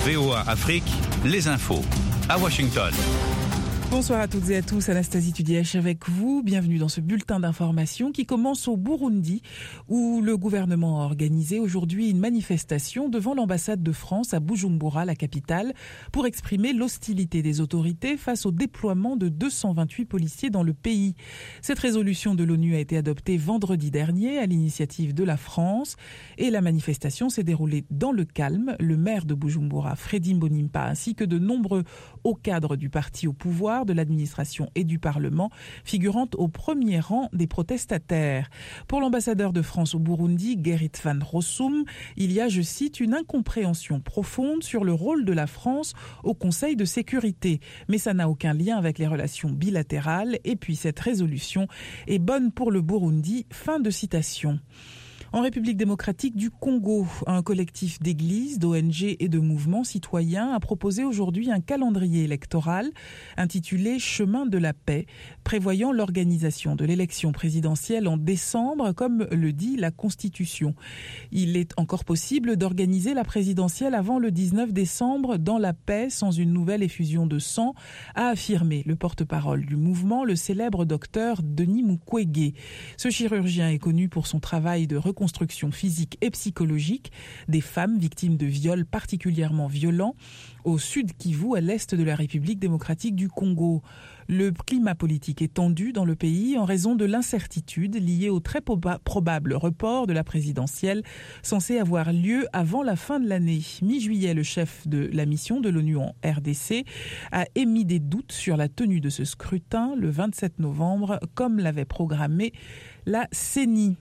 VOA Afrique, les infos. À Washington. Bonsoir à toutes et à tous, Anastasie Tudièche avec vous. Bienvenue dans ce bulletin d'information qui commence au Burundi où le gouvernement a organisé aujourd'hui une manifestation devant l'ambassade de France à Bujumbura, la capitale, pour exprimer l'hostilité des autorités face au déploiement de 228 policiers dans le pays. Cette résolution de l'ONU a été adoptée vendredi dernier à l'initiative de la France et la manifestation s'est déroulée dans le calme. Le maire de Bujumbura, Fredy Mbonimpa, ainsi que de nombreux hauts cadres du parti au pouvoir, de l'administration et du Parlement, figurant au premier rang des protestataires. Pour l'ambassadeur de France au Burundi, Gerrit van Rossum, il y a, je cite, une incompréhension profonde sur le rôle de la France au Conseil de sécurité. Mais ça n'a aucun lien avec les relations bilatérales et puis cette résolution est bonne pour le Burundi. Fin de citation. En République démocratique du Congo, un collectif d'églises, d'ONG et de mouvements citoyens a proposé aujourd'hui un calendrier électoral intitulé « Chemin de la paix », prévoyant l'organisation de l'élection présidentielle en décembre, comme le dit la Constitution. Il est encore possible d'organiser la présidentielle avant le 19 décembre dans la paix, sans une nouvelle effusion de sang, a affirmé le porte-parole du mouvement, le célèbre docteur Denis Mukwege. Ce chirurgien est connu pour son travail de reconstruction physique et psychologique des femmes victimes de viols particulièrement violents au sud Kivu, à l'est de la République démocratique du Congo. Le climat politique est tendu dans le pays en raison de l'incertitude liée au très probable report de la présidentielle censée avoir lieu avant la fin de l'année. Mi-juillet, le chef de la mission de l'ONU en RDC a émis des doutes sur la tenue de ce scrutin le 27 novembre, comme l'avait programmé la CENI.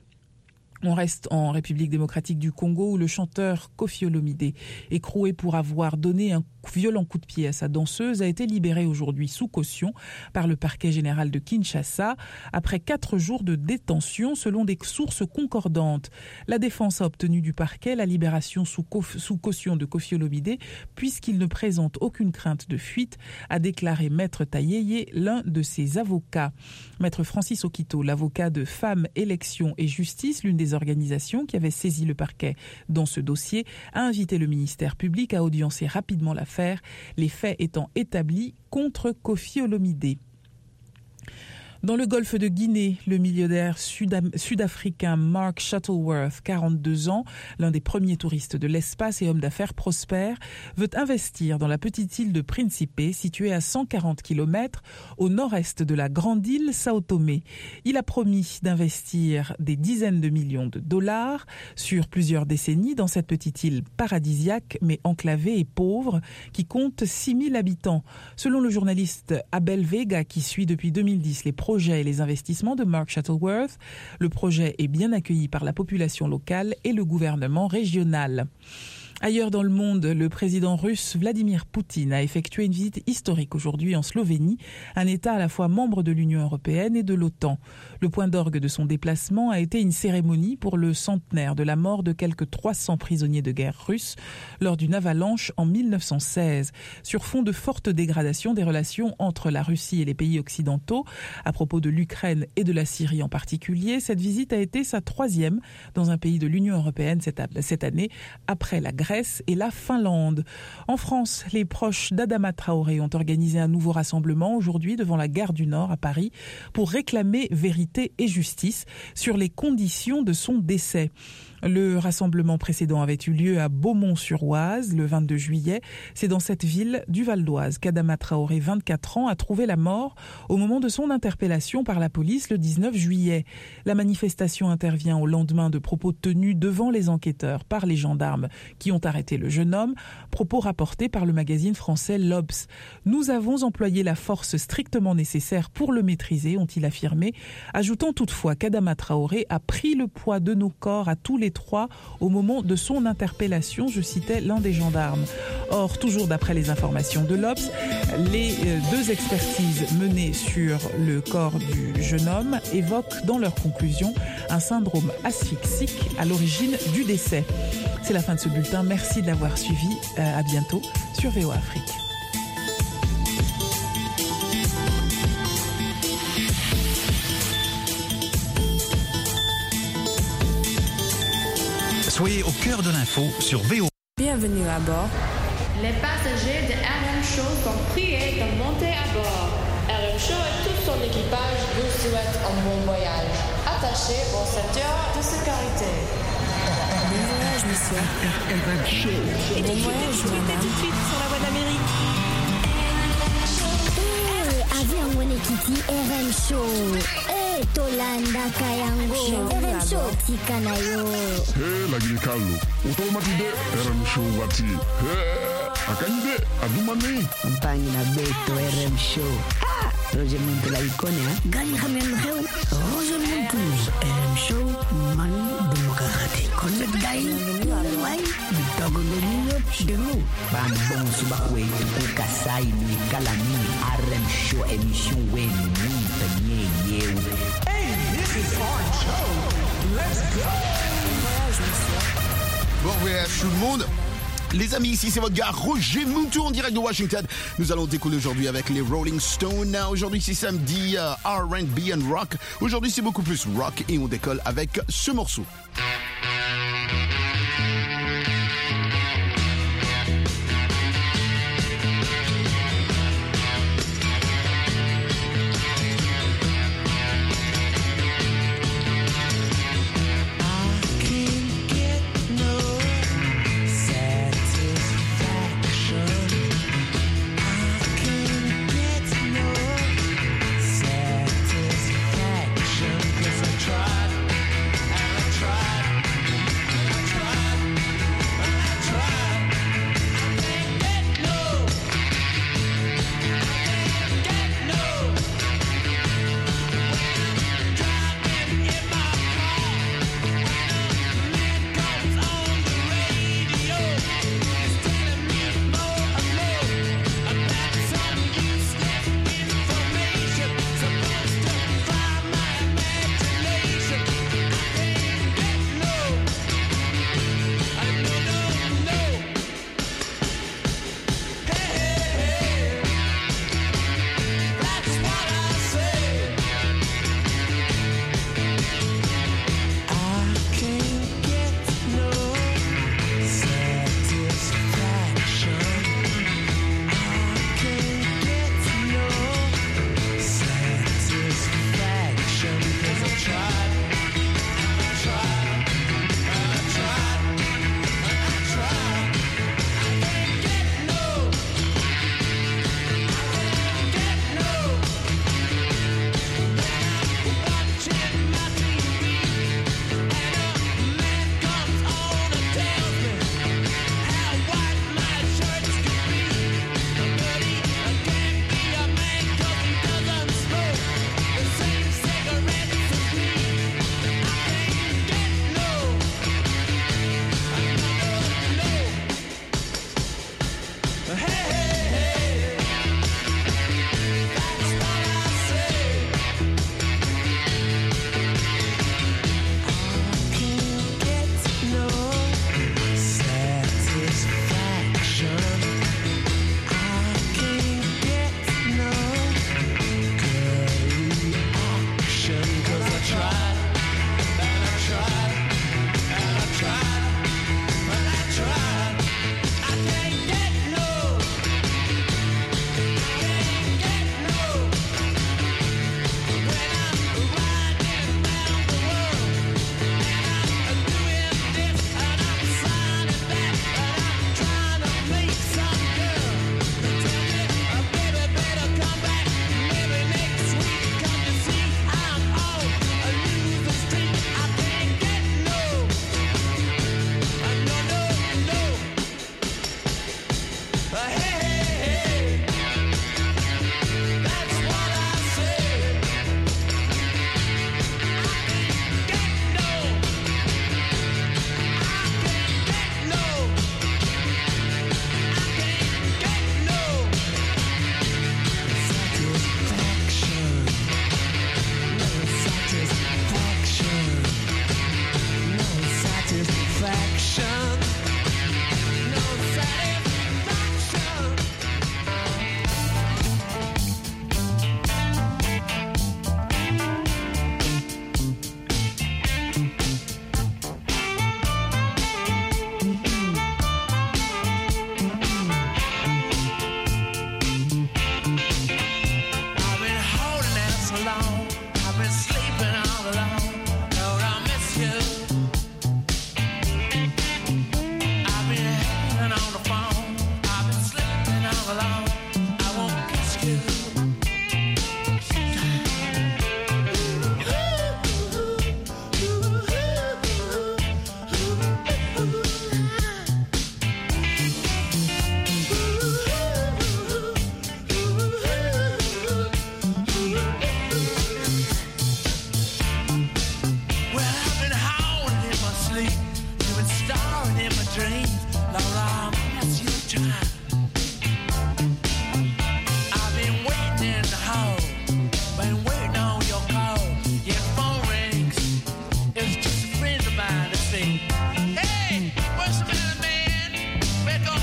On reste en République démocratique du Congo où le chanteur Koffi Olomide, écroué pour avoir donné un violent coup de pied à sa danseuse, a été libéré aujourd'hui sous caution par le parquet général de Kinshasa après 4 jours de détention selon des sources concordantes. La défense a obtenu du parquet la libération sous caution de Koffi Olomide puisqu'il ne présente aucune crainte de fuite, a déclaré Maître Tayeye, l'un de ses avocats. Maître Francis Okito, l'avocat de Femmes, Élections et Justice, l'une des organisations qui avait saisi le parquet dans ce dossier, a invité le ministère public à audiencer rapidement l'affaire, les faits étant établis contre Koffi Olomide. Dans le golfe de Guinée, le millionnaire sud-africain Mark Shuttleworth, 42 ans, l'un des premiers touristes de l'espace et homme d'affaires prospère, veut investir dans la petite île de Principe, située à 140 km au nord-est de la grande île Sao Tomé. Il a promis d'investir des dizaines de millions de dollars sur plusieurs décennies dans cette petite île paradisiaque mais enclavée et pauvre qui compte 6000 habitants. Selon le journaliste Abel Vega qui suit depuis 2010 les projets et les investissements de Mark Shuttleworth, le projet est bien accueilli par la population locale et le gouvernement régional. Ailleurs dans le monde, le président russe Vladimir Poutine a effectué une visite historique aujourd'hui en Slovénie, un État à la fois membre de l'Union européenne et de l'OTAN. Le point d'orgue de son déplacement a été une cérémonie pour le centenaire de la mort de quelques 300 prisonniers de guerre russes lors d'une avalanche en 1916. Sur fond de forte dégradation des relations entre la Russie et les pays occidentaux, à propos de l'Ukraine et de la Syrie en particulier, cette visite a été sa 3e dans un pays de l'Union européenne cette année, après la Grèce et la Finlande. En France, les proches d'Adama Traoré ont organisé un nouveau rassemblement aujourd'hui devant la gare du Nord à Paris pour réclamer vérité et justice sur les conditions de son décès. Le rassemblement précédent avait eu lieu à Beaumont-sur-Oise le 22 juillet. C'est dans cette ville du Val d'Oise qu'Adama Traoré, 24 ans, a trouvé la mort au moment de son interpellation par la police le 19 juillet. La manifestation intervient au lendemain de propos tenus devant les enquêteurs par les gendarmes qui ont arrêté le jeune homme, propos rapportés par le magazine français l'Obs. « Nous avons employé la force strictement nécessaire pour le maîtriser », ont-ils affirmé, ajoutant toutefois qu'Adama Traoré a pris le poids de nos corps à tous les 3 au moment de son interpellation, je citais l'un des gendarmes. Or, toujours d'après les informations de l'Obs, les 2 expertises menées sur le corps du jeune homme évoquent dans leur conclusion un syndrome asphyxique à l'origine du décès. C'est la fin de ce bulletin. Merci de l'avoir suivi. À bientôt sur VOA Afrique. Soyez au cœur de l'info sur VOA. Bienvenue à bord. Les passagers de RM Show sont priés de monter à bord. RM Show et tout son équipage vous souhaitent un bon voyage. Attachez vos ceintures de sécurité. Bon voyage, monsieur. RM Show. Et bon voyage, madame. Tout de suite sur la voie d'Amérique. Avion Wenekiti RM Show. Tolanda Kayango. RM Show Tikanayo. Lagi Carlo. Automatide RM Show wati. Akanyide adumani. Mpangi na beto RM Show. Roger Muntu la ikone ha. Gali Hamel Heu. Roger Muntu RM Show man demokrate. Connect dai. Wai bitogo de nous. Bambon subakwe tukasai ni kalani RM Show émission wen ni tanye yew. Hey, this is our show. Let's go. Bon voyage tout le monde. Les amis, ici c'est votre gars Roger Muntu en direct de Washington. Nous allons décoller aujourd'hui avec les Rolling Stones. Aujourd'hui c'est samedi R&B and rock. Aujourd'hui c'est beaucoup plus rock et on décolle avec ce morceau. Tried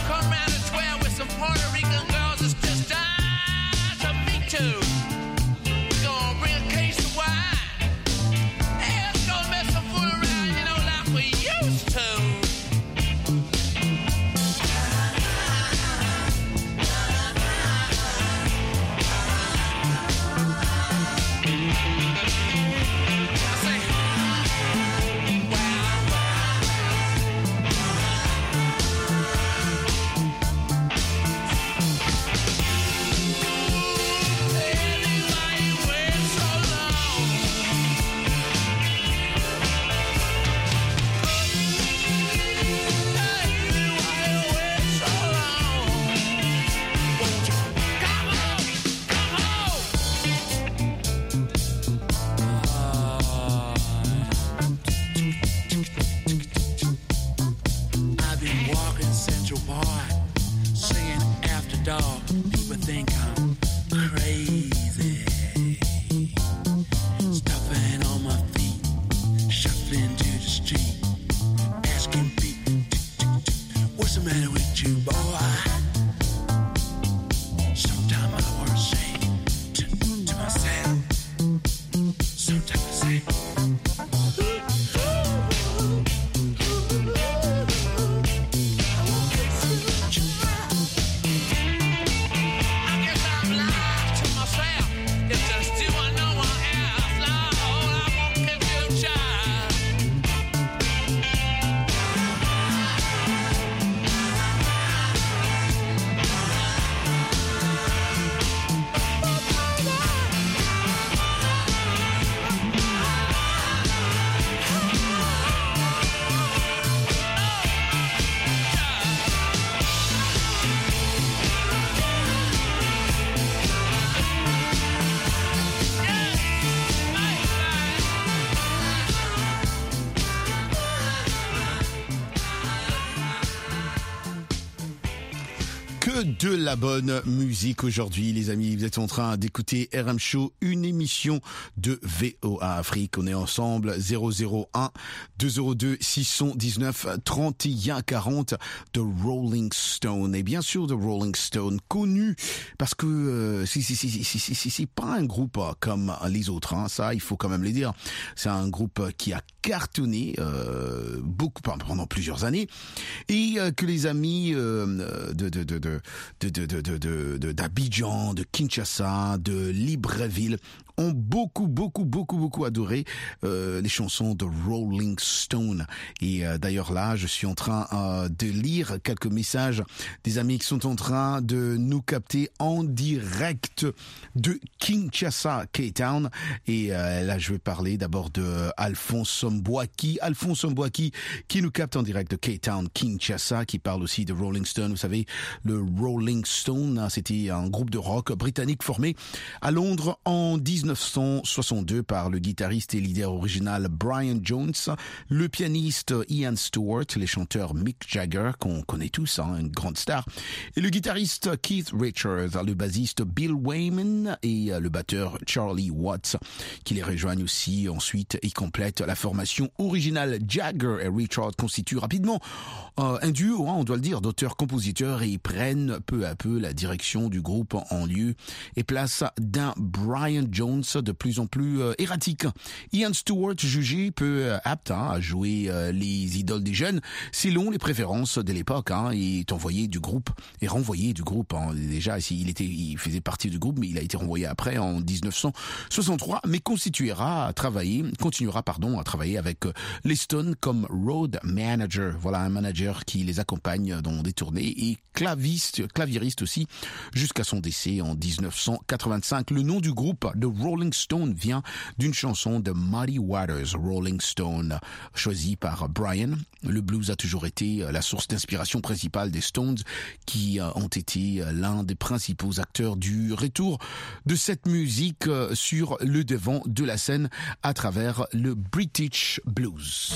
come round to 12 with some Puerto Rican girls that's just dying to meet you. We're gonna bring a case of wine. Hey, let's go mess some fool around, you know, like we used to. De la bonne musique aujourd'hui, les amis. Vous êtes en train d'écouter RM Show, une émission de VOA Afrique. On est ensemble 001 202 619 31 40 de Rolling Stone. Et bien sûr, de Rolling Stone, connu parce que c'est pas un groupe comme les autres. Hein. Ça, il faut quand même le dire. C'est un groupe qui a cartonné beaucoup pendant plusieurs années et que les amis d'Abidjan, de Kinshasa, de Libreville ont beaucoup adoré les chansons de Rolling Stone. Et d'ailleurs là, je suis en train de lire quelques messages des amis qui sont en train de nous capter en direct de Kinshasa, Cape Town. Et là, je vais parler d'abord de Alphonse Mbouaki qui nous capte en direct de Cape Town, Kinshasa, qui parle aussi de Rolling Stone. Vous savez, le Rolling Stone, c'était un groupe de rock britannique formé à Londres en 1962 par le guitariste et leader original Brian Jones, le pianiste Ian Stewart, les chanteurs Mick Jagger, qu'on connaît tous, hein, une grande star, et le guitariste Keith Richards, le bassiste Bill Wyman et le batteur Charlie Watts, qui les rejoignent aussi ensuite et complètent la formation originale. Jagger et Richards constituent rapidement un duo, hein, on doit le dire, d'auteurs-compositeurs, et ils prennent peu à peu la direction du groupe en lieu et place d'un Brian Jones de plus en plus erratique. Ian Stewart, jugé peu apte à jouer les idoles des jeunes, selon les préférences de l'époque, hein, il est envoyé du groupe et renvoyé du groupe. Hein. Déjà, il faisait partie du groupe, mais il a été renvoyé après en 1963, mais continuera à travailler avec les Stones comme road manager. Voilà, un manager qui les accompagne dans des tournées et claviériste aussi jusqu'à son décès en 1985. Le nom du groupe de Rolling Stone vient d'une chanson de Muddy Waters, Rolling Stone, choisie par Brian. Le blues a toujours été la source d'inspiration principale des Stones, qui ont été l'un des principaux acteurs du retour de cette musique sur le devant de la scène à travers le British Blues.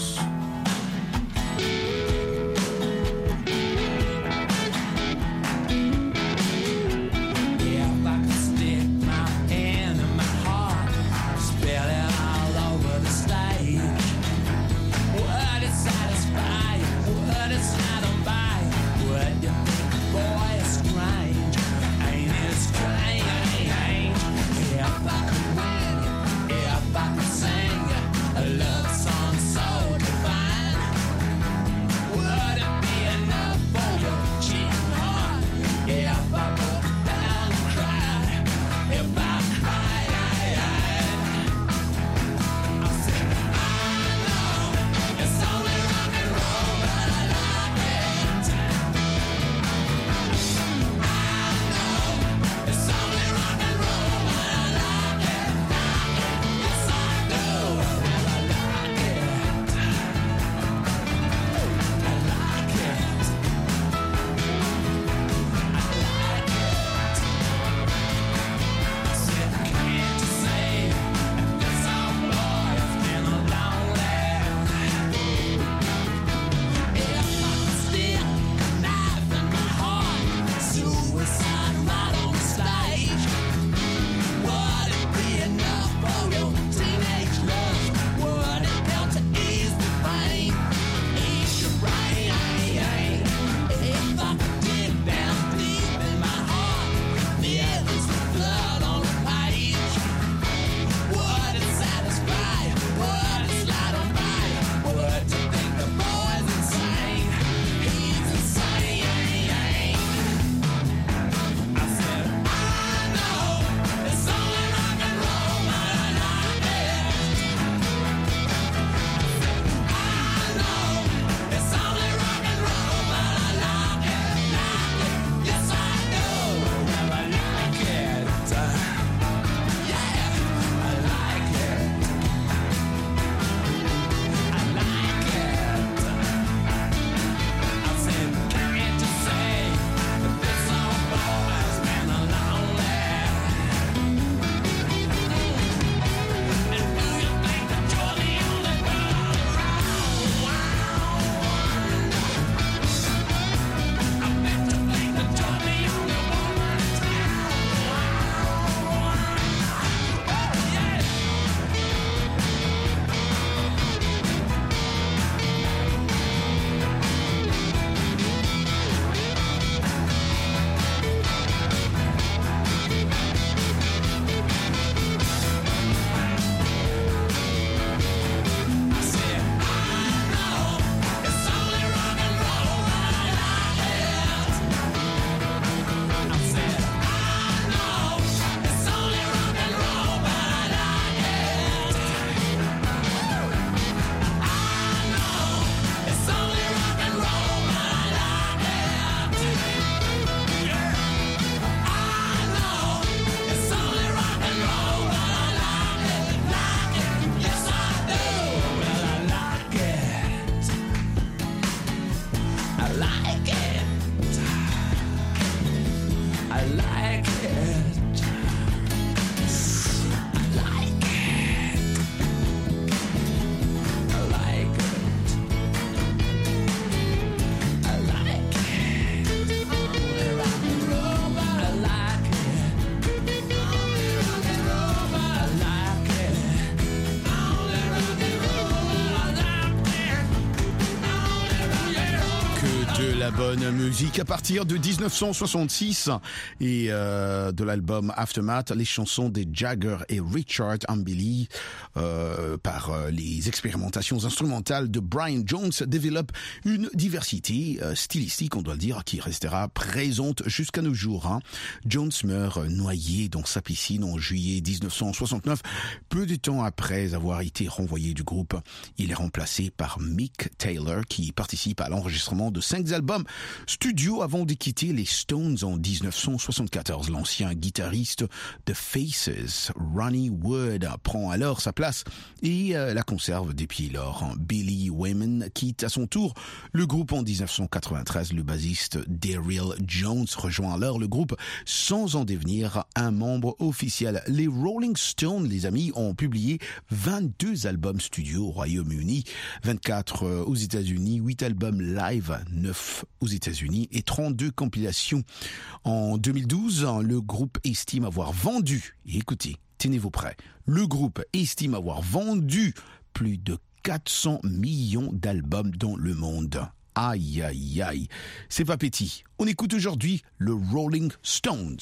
Would it satisfy you? Would it satisfy? Would you think I like it. I like it. I like it. I like it. Only rock and roll, but I like it. Only rock and roll, but I like it. Only rock and roll, but I like it. Only rock and roll. Que de la bonne musique à partir de 1966 et de l'album Aftermath, les chansons des Jagger et Richard Hambly par les expérimentations instrumentales de Brian Jones développent une diversité stylistique, on doit le dire, qui restera présente jusqu'à nos jours. Hein. Jones meurt noyé dans sa piscine en juillet 1969, peu de temps après avoir été renvoyé du groupe. Il est remplacé par Mick Taylor qui participe à l'enregistrement de 5 albums studio avant de quitter les Stones en 1974. L'ancien guitariste de Faces, Ronnie Wood, prend alors sa place et la conserve depuis lors. Billy Wayman quitte à son tour le groupe en 1993. Le bassiste Daryl Jones rejoint alors le groupe sans en devenir un membre officiel. Les Rolling Stones, les amis, ont publié 22 albums studio au Royaume-Uni, 24 aux États-Unis, 8 albums live, 9 aux États-Unis et 32 compilations. En 2012, le groupe estime avoir vendu, et écoutez, tenez-vous prêts, le groupe estime avoir vendu plus de 400 millions d'albums dans le monde. Aïe, aïe, aïe. C'est pas petit. On écoute aujourd'hui le Rolling Stones.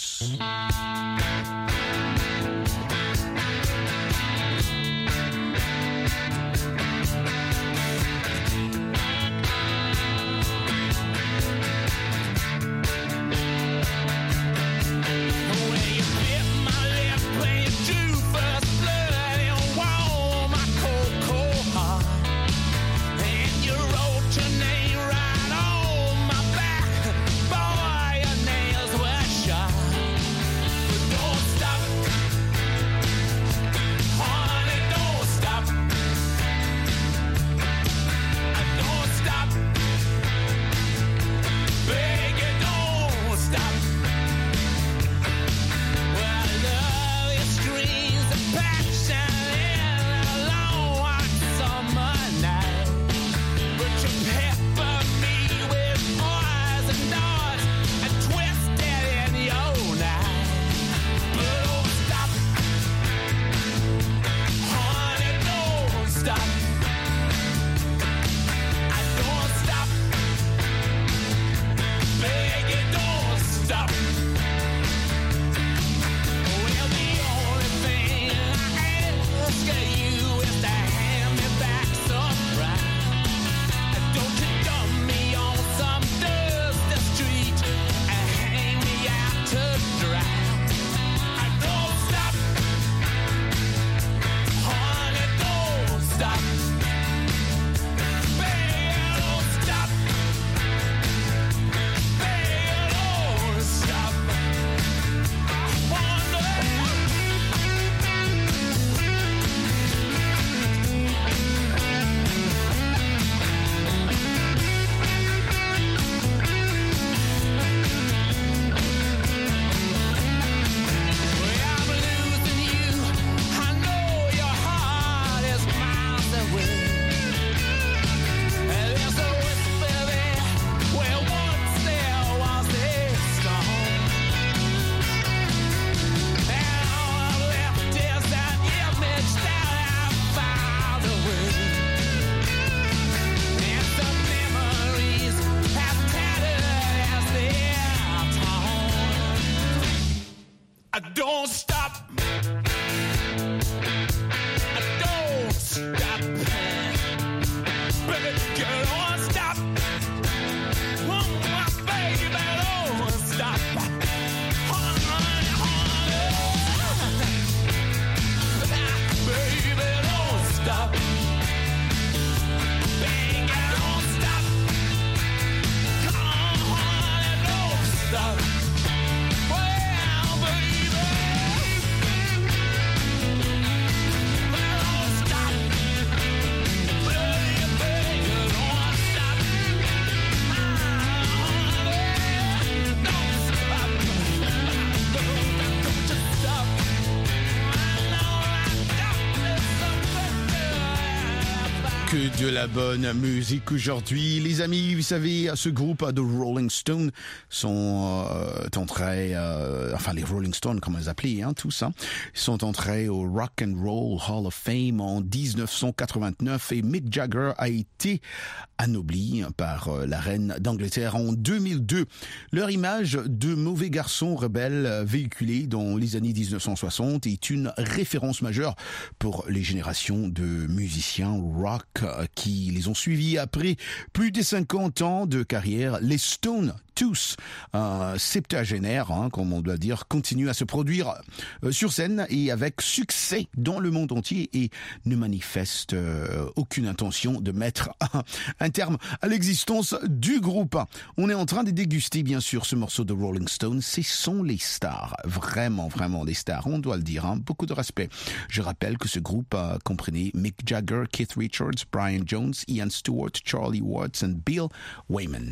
De la bonne musique aujourd'hui. Les amis, vous savez, ce groupe de Rolling Stones sont entrés, enfin les Rolling Stones, comme on les appelait, tous, sont entrés au Rock and Roll Hall of Fame en 1989 et Mick Jagger a été anobli par la reine d'Angleterre en 2002. Leur image de mauvais garçon rebelle véhiculée dans les années 1960 est une référence majeure pour les générations de musiciens rock qui les ont suivis après plus de 50 ans de carrière. Les Stones, tous septuagénaires, comme on doit dire, continuent à se produire sur scène et avec succès dans le monde entier et ne manifestent aucune intention de mettre un terme à l'existence du groupe. On est en train de déguster bien sûr ce morceau de Rolling Stones. Ce sont les stars, vraiment des stars, on doit le dire, beaucoup de respect. Je rappelle que ce groupe comprenait Mick Jagger, Keith Richards, Brian Jones, Ian Stewart, Charlie Watts and Bill Wyman.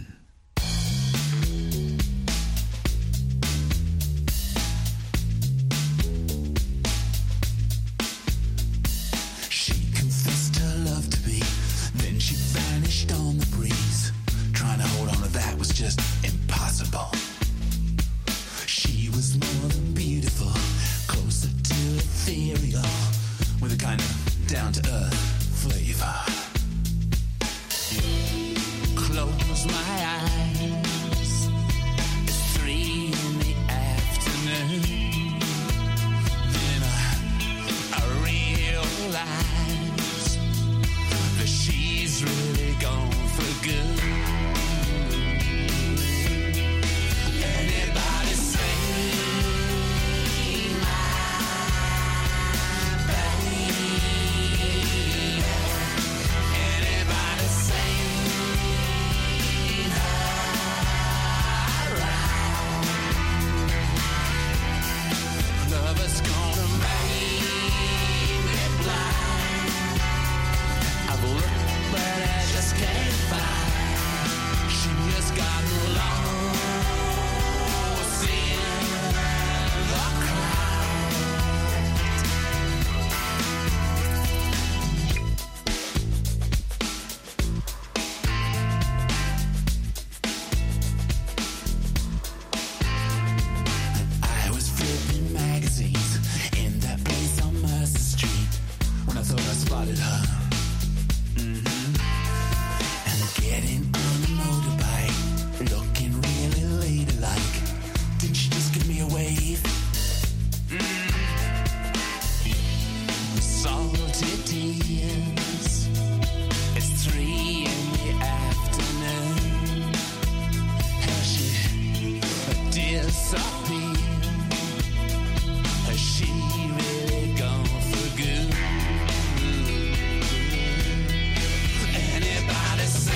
On the breeze, trying to hold on to that was just impossible. She was more than beautiful, closer to ethereal, with a kind of down-to-earth flavor. Close my eyes, it's 3 in the afternoon. Then I realize that she's really gone for good. Anybody say my baby? Anybody say her right? Love is gonna make me blind. I've looked but I just can't find. She has gotten lost in the crowd. I was flipping magazines in that place on Mercer Street when I thought I spotted her. Getting on a motorbike, looking really ladylike. Didn't she just give me a wave? Salty tears. It's 3 in the afternoon. Has she disappeared? Has she really gone for good? Anybody say?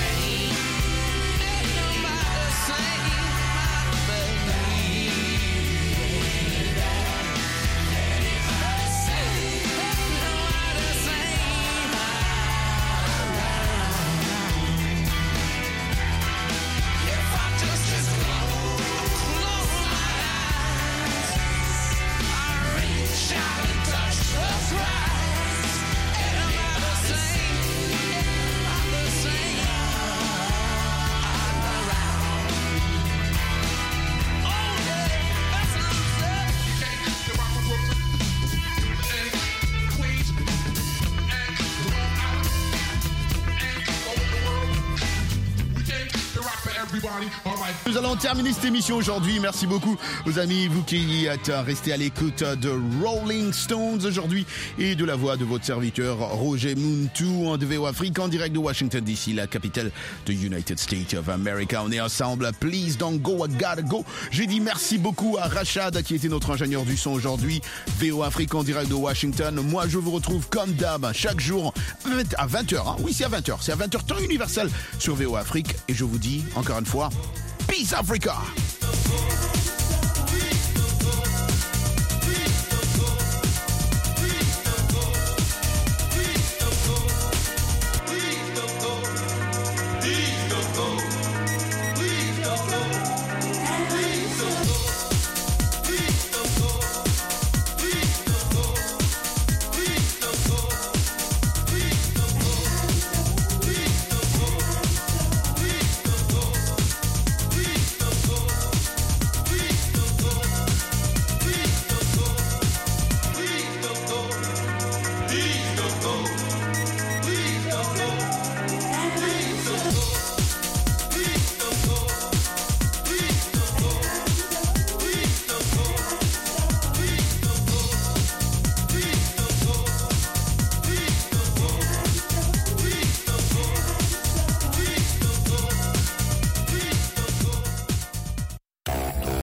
Nous allons terminer cette émission aujourd'hui. Merci beaucoup aux amis, vous qui êtes restés à l'écoute de Rolling Stones aujourd'hui et de la voix de votre serviteur Roger Muntu en VO Afrique en direct de Washington DC, la capitale de United States of America. On est ensemble. Please don't go, I gotta go. J'ai dit merci beaucoup à Rachad qui était notre ingénieur du son aujourd'hui. VO Afrique en direct de Washington. Moi, je vous retrouve comme d'hab chaque jour à 20h. Oui, c'est à 20h. C'est à 20h temps universel sur VO Afrique. Et je vous dis encore une fois, Peace Africa!